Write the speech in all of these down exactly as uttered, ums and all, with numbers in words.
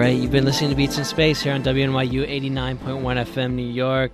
right, you've been listening to Beats in Space here on W N Y U eighty-nine point one F M New York,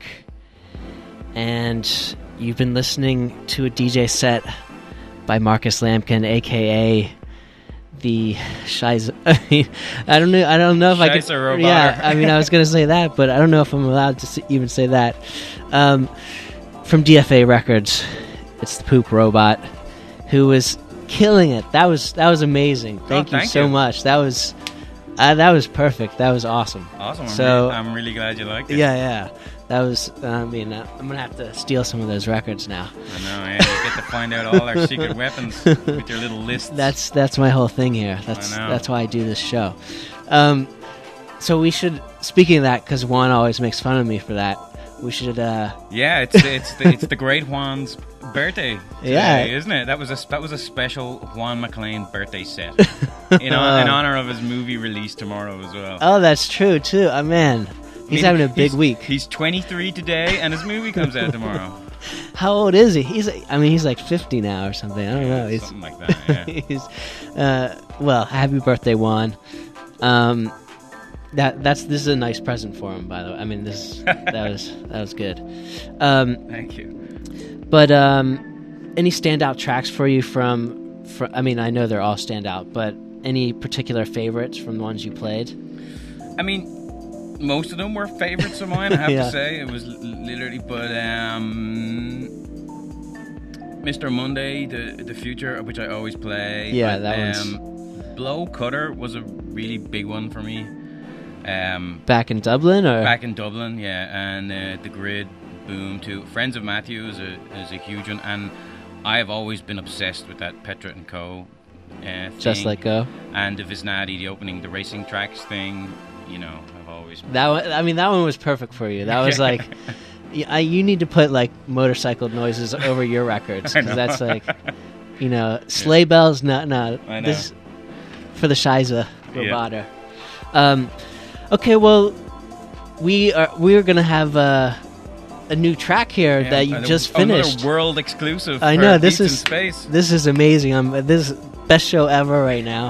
and you've been listening to a D J set by Marcus Lampkin, aka the Shiza. I mean, I don't know. I don't know if I can. Robot. Yeah, I mean, I was going to say that, but I don't know if I'm allowed to even say that. Um, from D F A Records, it's the Poop Robot, who was killing it. That was that was amazing. Thank oh, you thank so you. much. That was uh, that was perfect. That was awesome. Awesome. I'm, so, really, I'm really glad you liked it. Yeah, yeah. That was. Uh, I mean, uh, I'm gonna have to steal some of those records now. I know. Yeah, you get to find out all our secret weapons with your little lists. That's that's my whole thing here. That's that's why I do this show. Um, so we should. Speaking of that, because Juan always makes fun of me for that. We should. Uh... Yeah, it's it's the, it's the great Juan's birthday today, yeah, isn't it? That was a that was a special Juan McLean birthday set, you know, in honor of his movie release tomorrow as well. Oh, that's true too. Oh man, he's I mean, having a big he's, week. He's twenty-three today, and his movie comes out tomorrow. How old is he? He's. I mean, he's like fifty now or something. I don't know. He's, something like that. Yeah. he's. Uh, well, happy birthday, Juan. Um. That that's this is a nice present for him, by the way. I mean, this that was that was good. Um, Thank you. But um, any standout tracks for you from, from? I mean, I know they're all standout, but any particular favorites from the ones you played? I mean, most of them were favorites of mine. I have yeah. to say, it was literally. But um, Mister Monday, the the future, which I always play. Yeah, but, that um, one's. Blow Cutter was a really big one for me. Um, back in Dublin, or back in Dublin, yeah, and uh, the Grid, Boom too. Friends of Matthew is a is a huge one, and I have always been obsessed with that Petra and Co. Uh, thing. Just Let Go, and the Visnadi, the opening, the racing tracks thing. You know, I've always that one. I mean, that one was perfect for you. That was like, I, you need to put like motorcycle noises over your records because that's like, you know, sleigh bells. No, no, I know. This for the Shiza Roboter. Yeah. Um. Okay, well, we are we're gonna have uh, a new track here yeah, that you just finished. Another world exclusive. I know this Beats is in Space. This is amazing. I'm this is best show ever right now.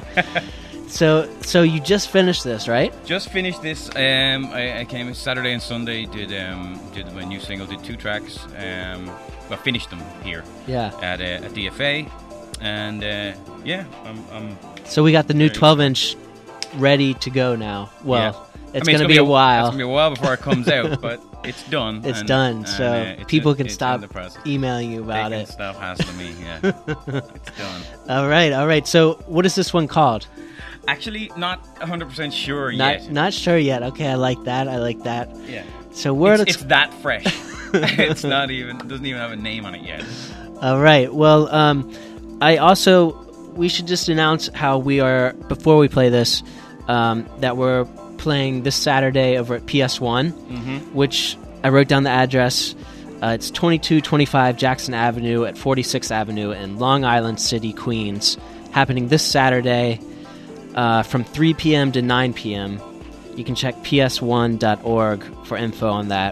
so so you just finished this, right? Just finished this. Um, I, I came Saturday and Sunday. Did um did my new single. Did two tracks. Um, well, finished them here. Yeah. At uh, at D F A, and uh, yeah, I'm, I'm. So we got the new twelve inch ready to go now. Well. Yeah. It's I mean, going to be a, a while. It's going to be a while before it comes out, but it's done. It's and, done, and, so uh, it's people a, can stop emailing you about they it. Can stop hassling me, yeah. It's done. All right, all right. So what is this one called? Actually, not one hundred percent sure not, yet. Not sure yet. Okay, I like that. I like that. Yeah. So where it's, it's, it's that fresh. It's not even, it doesn't even have a name on it yet. All right. Well, um, I also, we should just announce how we are, before we play this, um, that we're playing this Saturday over at P S one, mm-hmm. which I wrote down the address. Uh, it's twenty-two twenty-five Jackson Avenue at forty-sixth Avenue in Long Island City, Queens. Happening this Saturday uh, from three p.m. to nine p.m. You can check p s one dot org for info on that.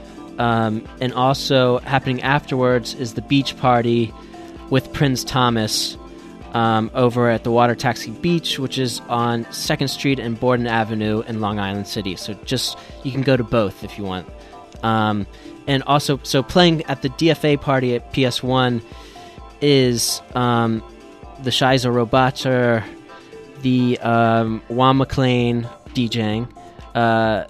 Um, and also happening afterwards is the beach party with Prince Thomas Um, over at the Water Taxi Beach, which is on second Street and Borden Avenue in Long Island City. So just, you can go to both if you want. Um, and also, so playing at the D F A party at P S one is um, the Shiza Roboter, the um, Juan McLean DJing, uh,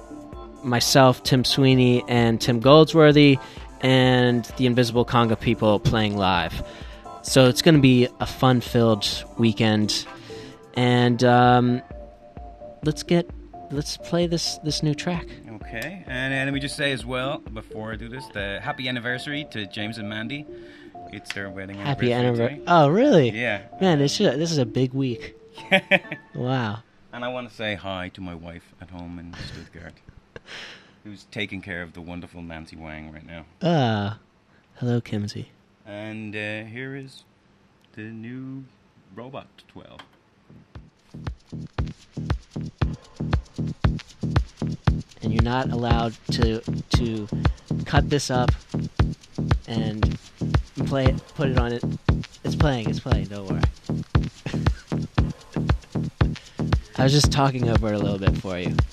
myself, Tim Sweeney, and Tim Goldsworthy, and the Invisible Conga People playing live. So it's going to be a fun-filled weekend, and um, let's get let's play this this new track. Okay, and, and let me just say as well before I do this, the happy anniversary to James and Mandy. It's their wedding happy anniversary. Happy anniversary! Oh, really? Yeah. Man, this is this is a big week. Wow. And I want to say hi to my wife at home in Stuttgart, who's taking care of the wonderful Nancy Wang right now. Ah, hello, Kimsey. And uh, here is the new Robot twelve. And you're not allowed to to cut this up and play it, put it on it. It's playing, it's playing, don't worry. I was just talking over it a little bit for you.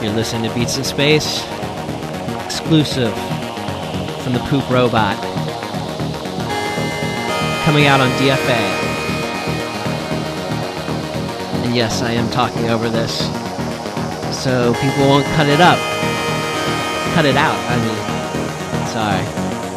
You're listening to Beats in Space, exclusive from the Poop Robot, coming out on D F A. And yes, I am talking over this, so people won't cut it up. Cut it out, I mean. Sorry.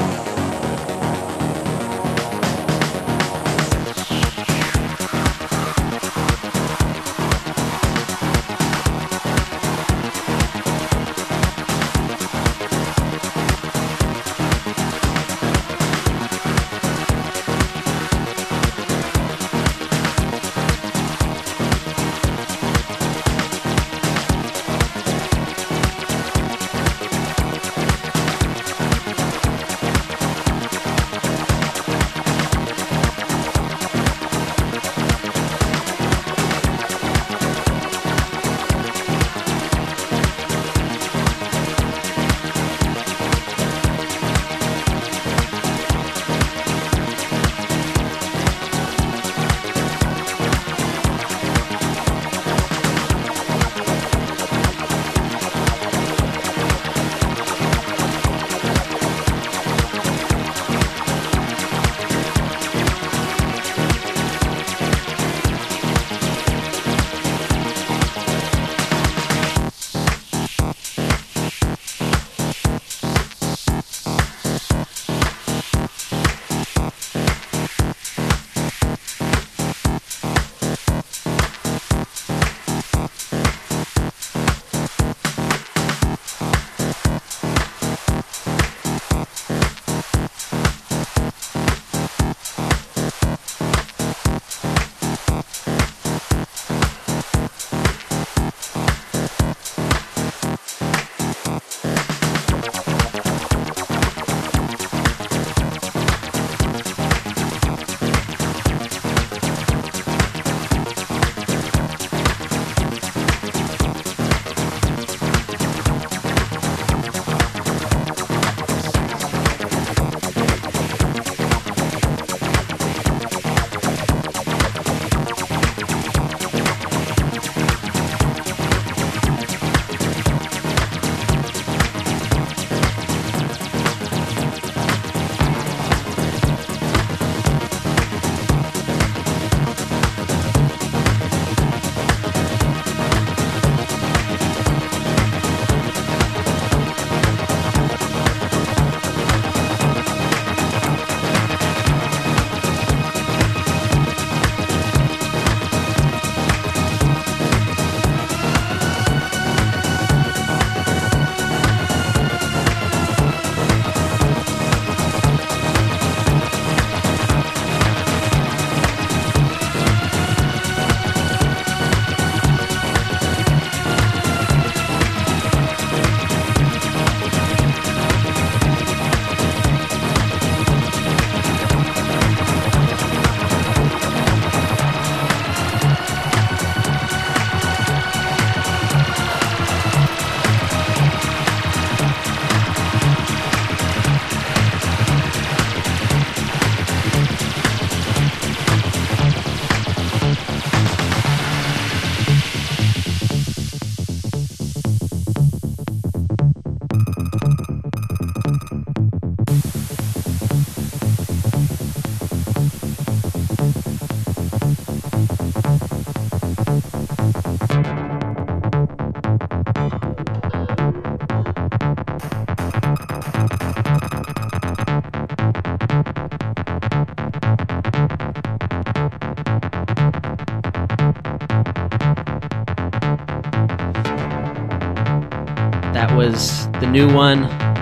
That was the new one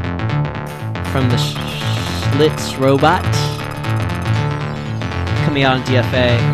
from the Schlitz Robot, coming out on D F A.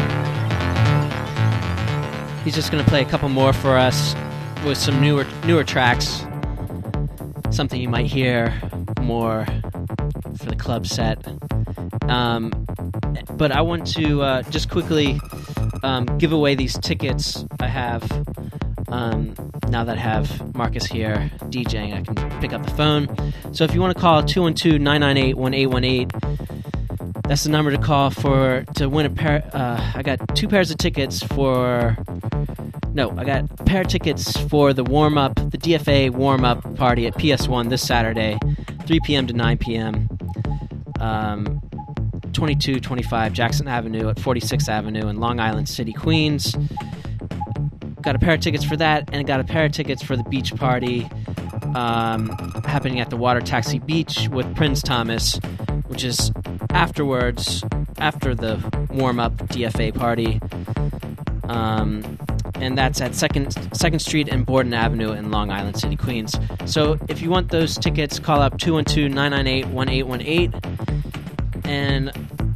He's just going to play a couple more for us with some newer newer tracks, something you might hear more for the club set. Um, but I want to uh, just quickly um, give away these tickets I have. Um, now that I have Marcus here DJing, I can pick up the phone. So if you want to call two one two, nine nine eight, one eight one eight, that's the number to call for to win a pair. Uh, I got two pairs of tickets for No, I got a pair of tickets for the warm-up, the D F A warm-up party at P S one this Saturday, three p.m. to nine p.m. Um, twenty-two twenty-five Jackson Avenue at forty-sixth Avenue in Long Island City, Queens. Got a pair of tickets for that, and got a pair of tickets for the beach party um, happening at the Water Taxi Beach with Prince Thomas, which is afterwards, after the warm-up D F A party. Um, and that's at second, second Street and Borden Avenue in Long Island City, Queens. So if you want those tickets, call up two one two, nine nine eight, one eight one eight. And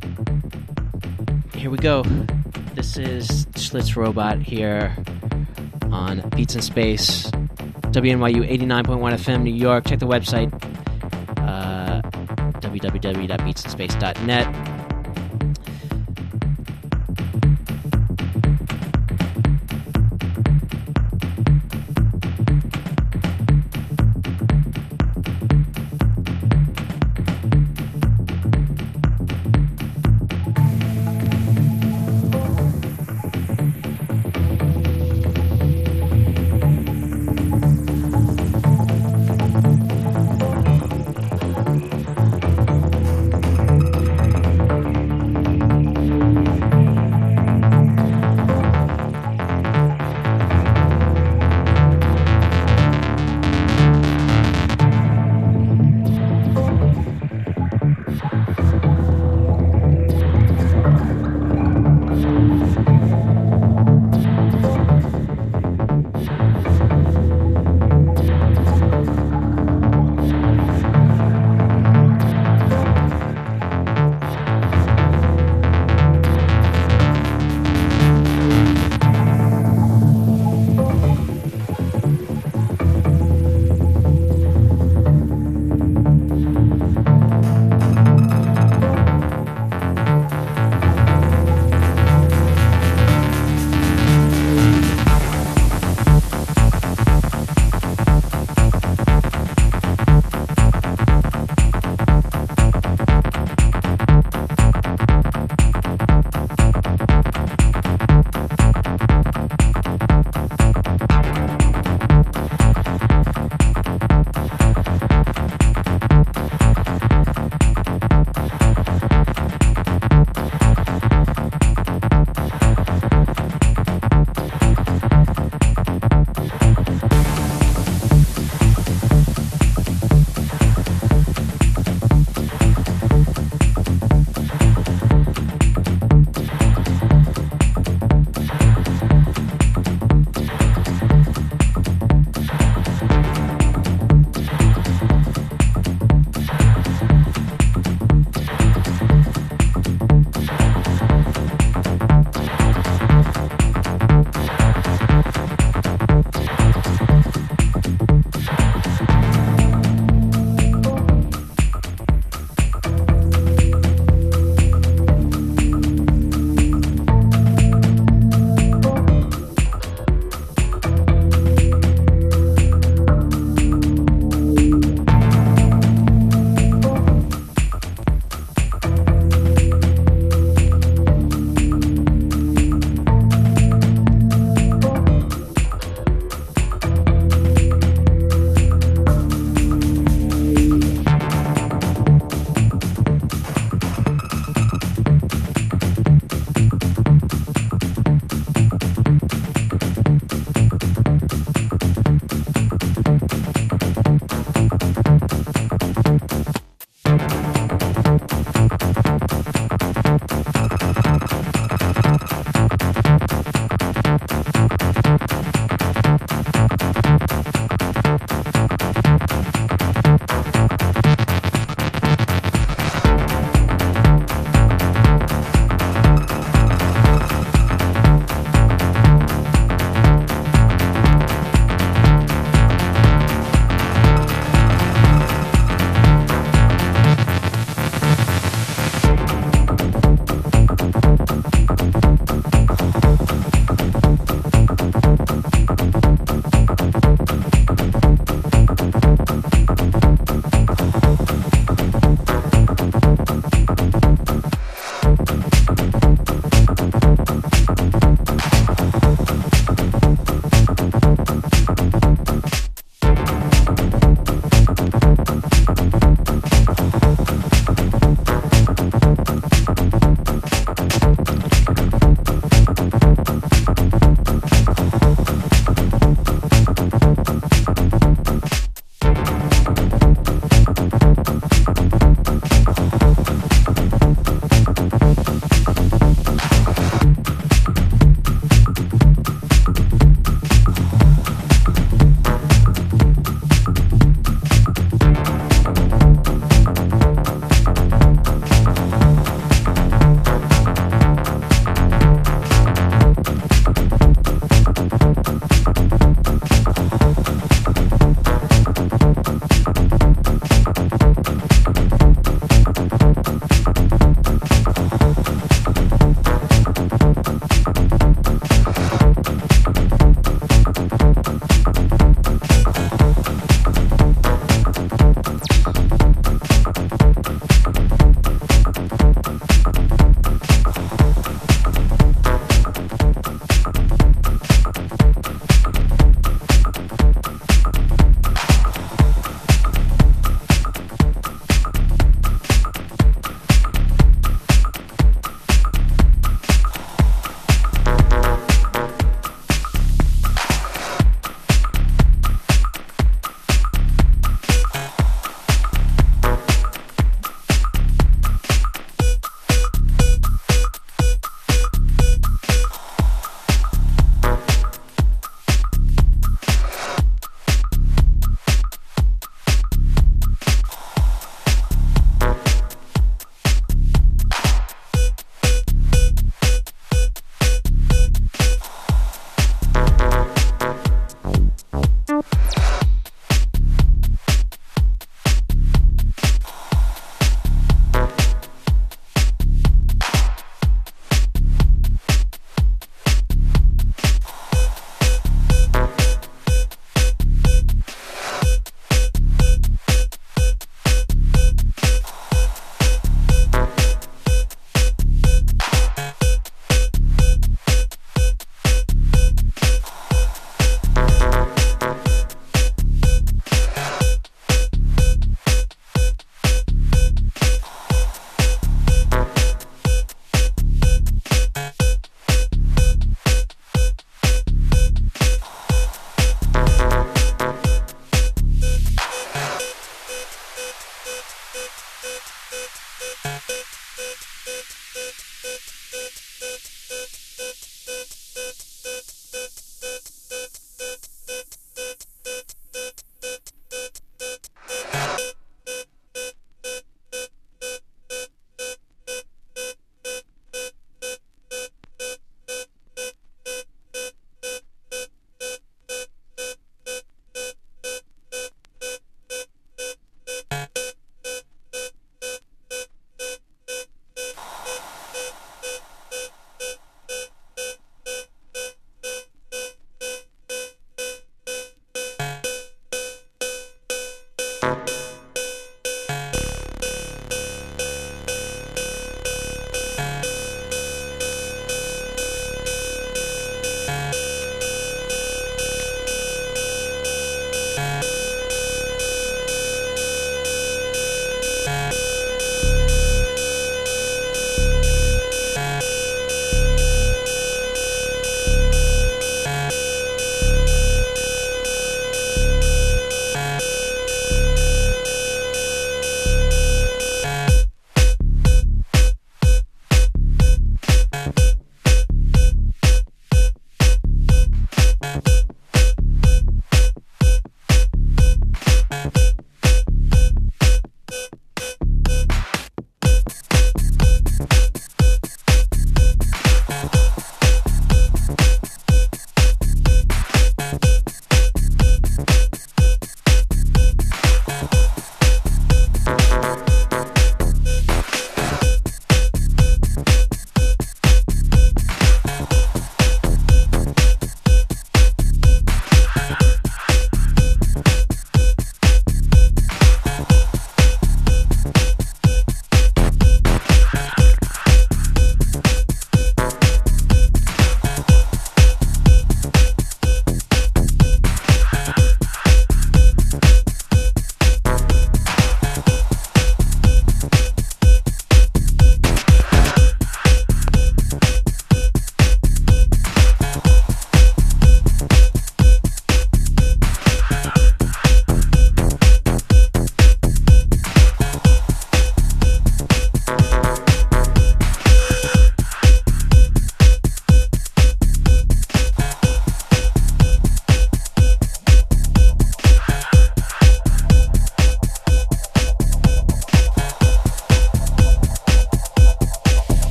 here we go. This is Schlitz Robot here on Beats in Space, W N Y U eighty-nine point one F M, New York. Check the website, uh, w w w dot beats in space dot net.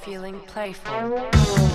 feeling playful.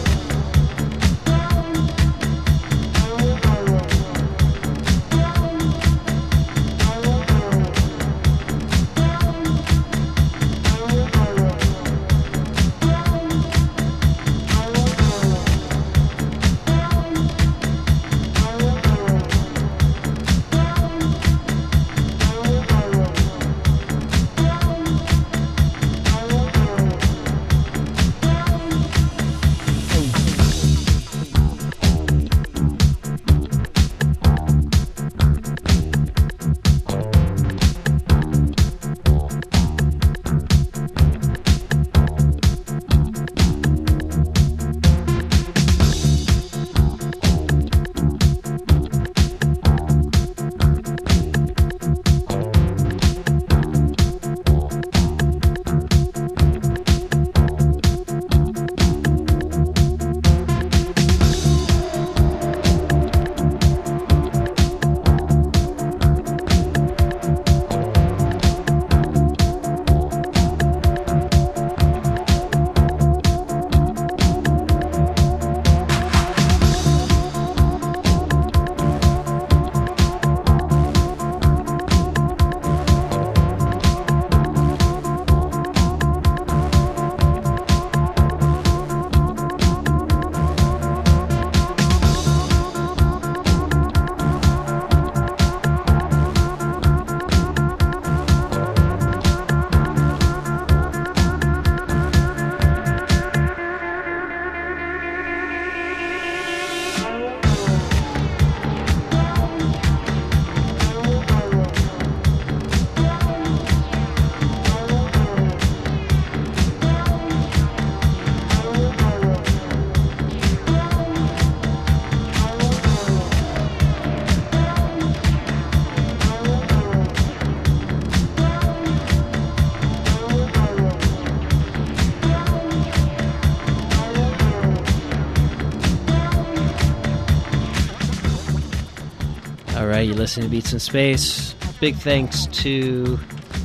You're listening to Beats in Space. Big thanks to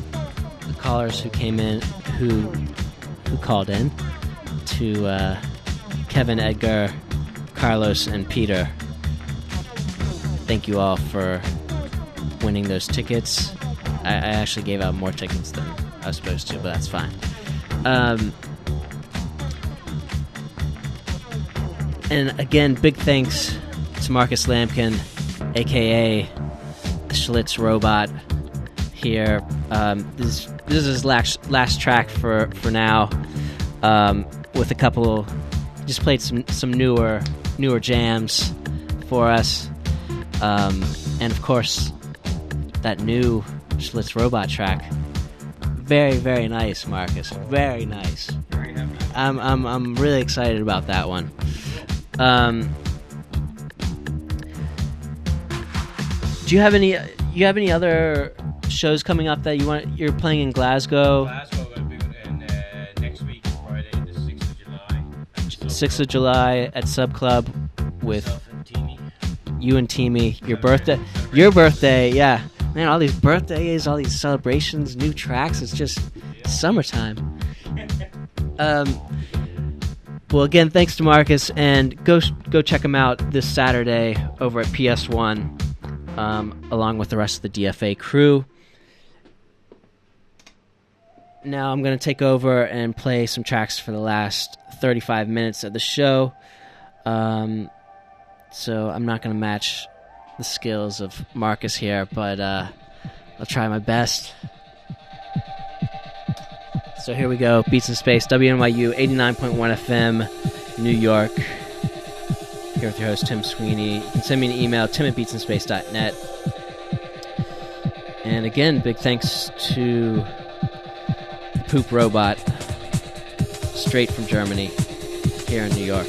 the callers who came in, who who called in, to uh, Kevin, Edgar, Carlos, and Peter. Thank you all for winning those tickets. I, I actually gave out more tickets than I was supposed to, but that's fine. Um, and again, big thanks to Marcus Lampkin, a k a the Schlitz Robot here. Um, this, this is his last, last track for, for now, um, with a couple, just played some, some newer newer jams for us. Um, and of course, that new Schlitz Robot track. Very, very nice, Marcus. Very nice. Very happy. I'm, I'm, I'm really excited about that one. Um, Do you have any? You have any other shows coming up that you want? You're playing in Glasgow. Glasgow will be in, uh, next week, Friday, the sixth of July. Sixth of July at Sub Club with and Teamy. you and Teamy. Your birthday. Your birthday. Yeah, man. All these birthdays, all these celebrations, new tracks. It's just yeah. Summertime. um. Well, again, thanks to Marcus, and go go check him out this Saturday over at P S one. Um, along with the rest of the D F A crew. Now I'm going to take over and play some tracks for the last thirty-five minutes of the show. Um, so I'm not going to match the skills of Marcus here, but uh, I'll try my best. So here we go. Beats in Space, W N Y U, eighty-nine point one F M, New York. Here with your host, Tim Sweeney. You can send me an email, tim at beats in space dot net. And again, big thanks to the Poop Robot, straight from Germany, here in New York.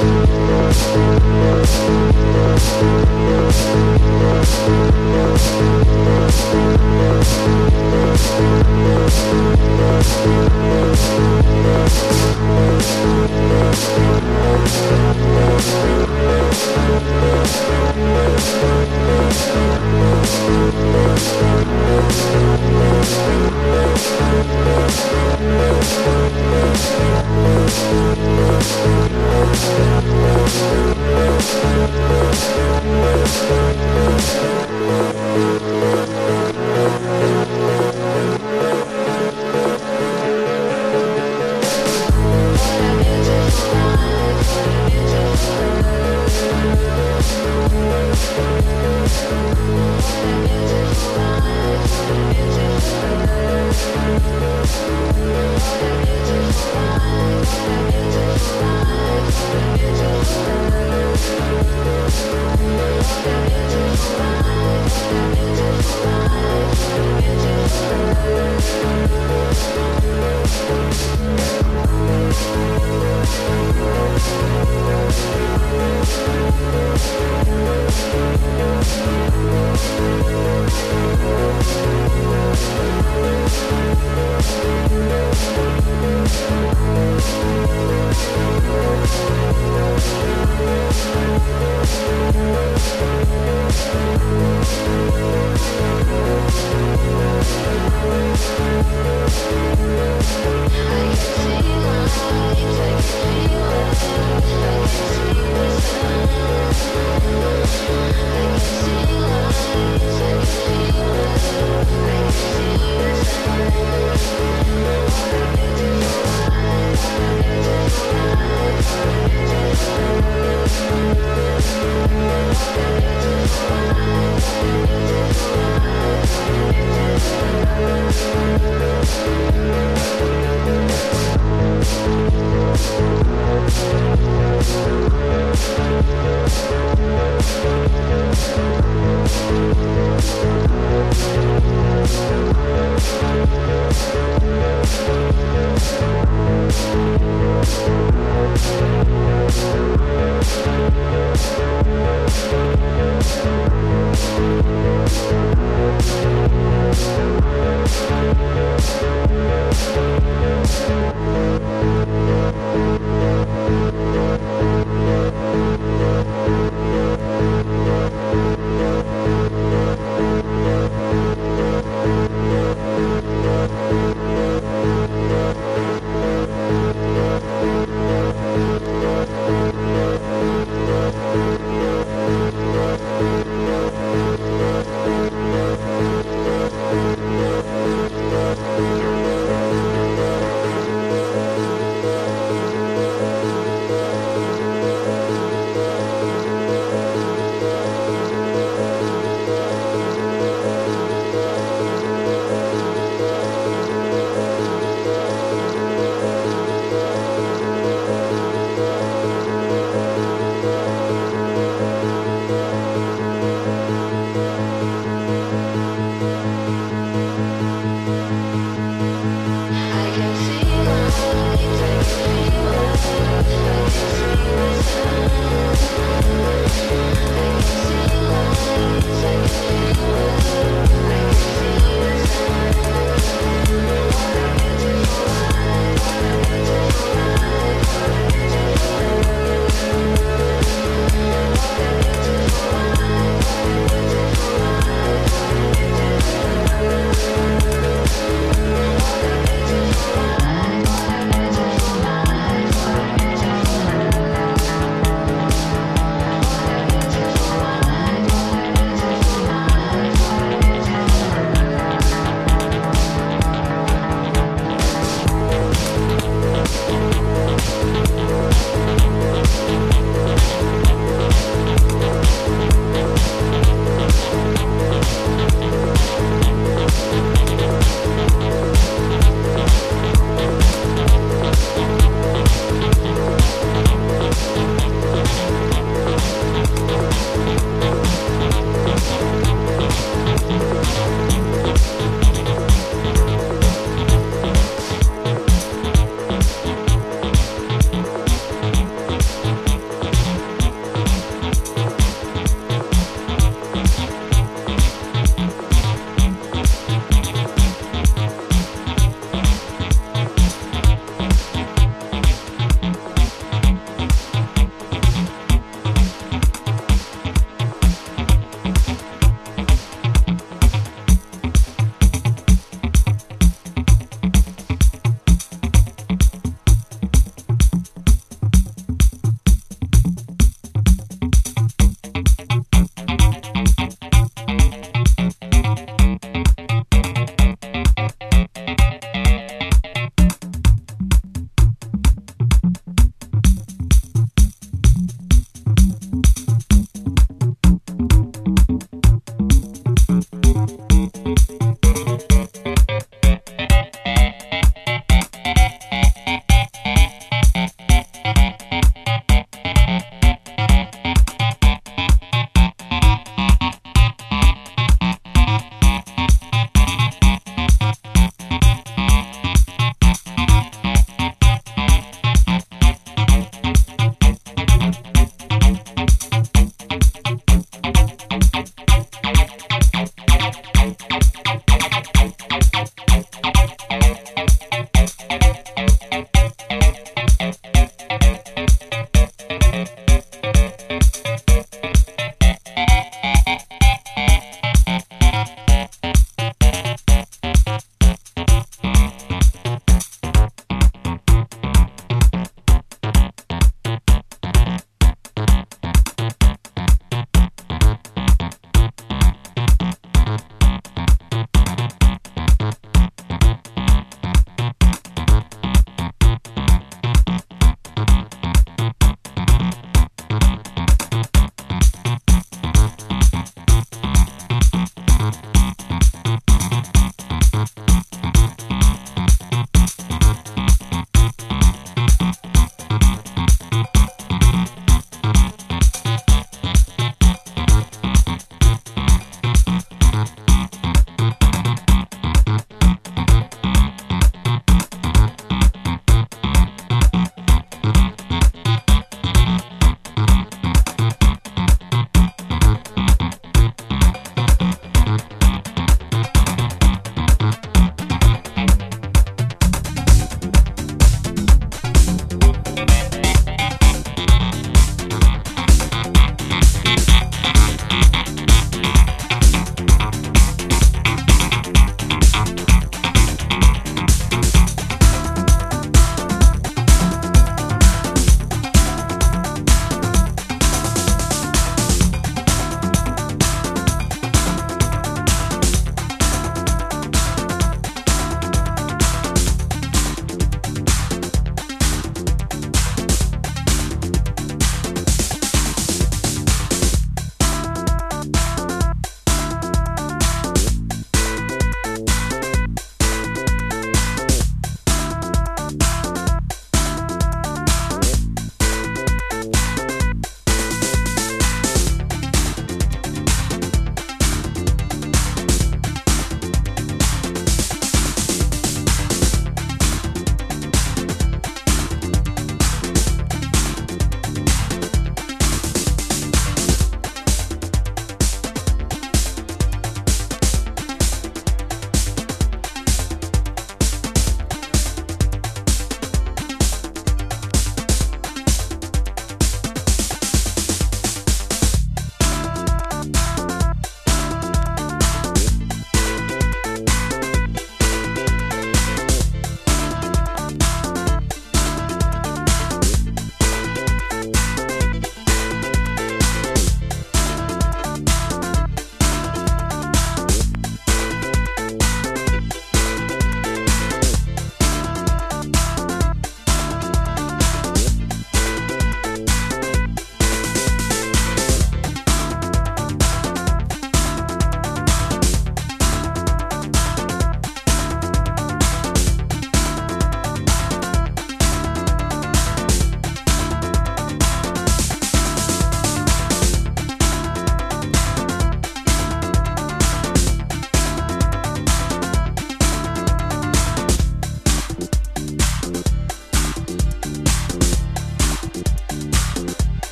What a beautiful life.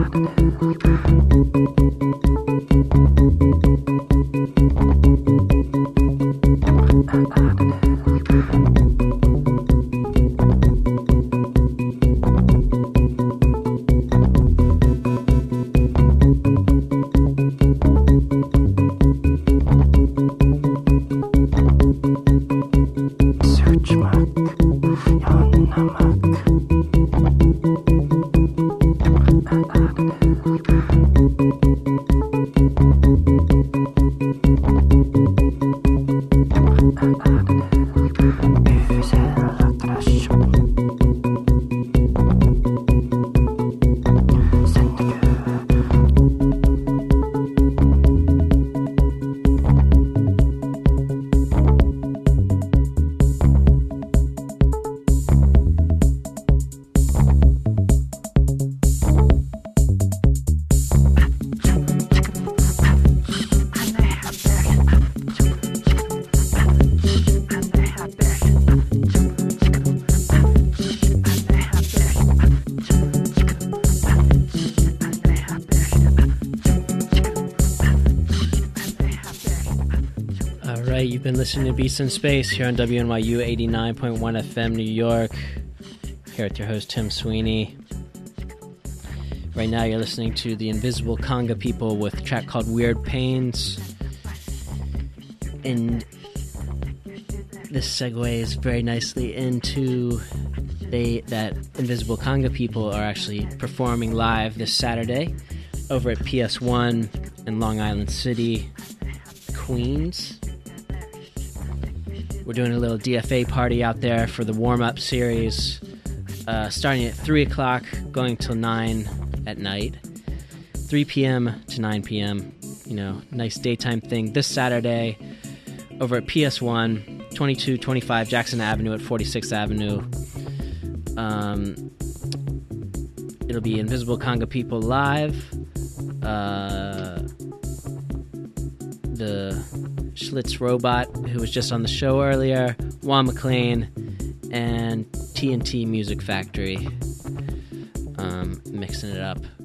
You've been listening to Beats in Space here on W N Y U eighty-nine point one F M New York. Here with your host Tim Sweeney. Right now you're listening to the Invisible Conga People with a track called Weird Pains. And this segues very nicely into they that Invisible Conga People are actually performing live this Saturday over at P S one in Long Island City, Queens. We're doing a little D F A party out there for the warm-up series, uh, starting at three o'clock, going till nine at night. three p.m. to nine p.m., you know, nice daytime thing. This Saturday, over at P S one, twenty-two twenty-five Jackson Avenue at forty-sixth Avenue. Um, it'll be Invisible Conga People live. Uh, the Schlitz Robot, who was just on the show earlier, Juan McLean, and T N T Music Factory, um, mixing it up.